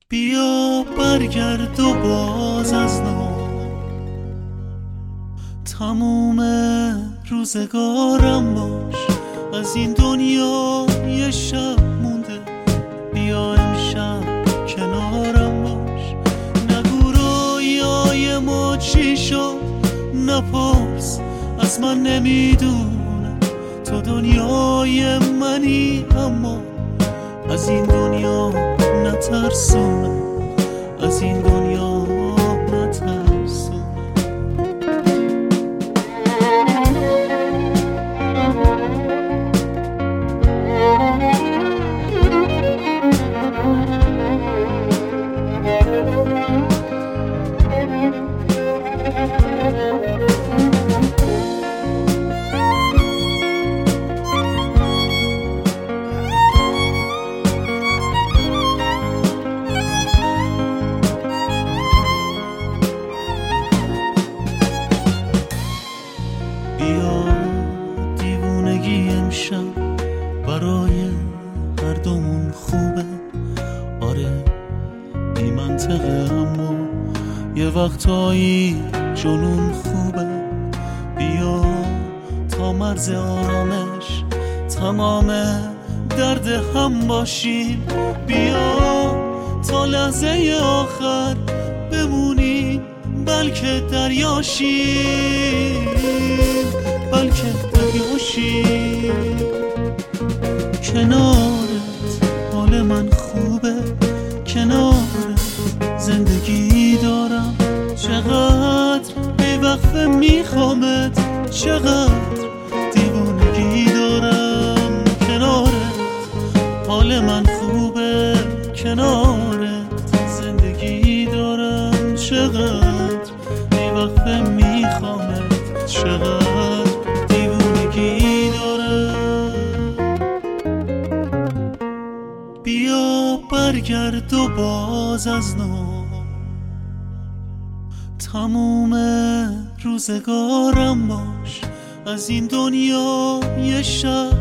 بیا برگرد و باز از نو، تموم روزگارم باش. از این دنیا یه شب مونده، بیا امشب کنارم باش. نگو رویای ما چی شد، نپرس از من نمیدونم. تو دنیای منی اما از این دنیا نترسونم، از این دنیا نترسونم. بیا دیوونگی امشب برای هر دومون خوبه. آره بی منطقه اما یه وقتایی جنون خوبه. بیا تا مرز آرامش تمام درد هم باشیم. بیا تا لحظه آخر بمونیم، بلکه دریاشیم، بلکه دریاشیم. کنارت حال من خوبه، کنارت زندگی دارم. چقدر بی‌وقفه میخوامت، چقدر دیوونگی دارم. کنارت حال من خوبه، کنارت زندگی دارم. چقدر بی‌وقفه میخوامت، چقدر دیوونگی دارم. بیا برگرد و باز از نو، تموم روزگارم باش. از این دنیا یه شب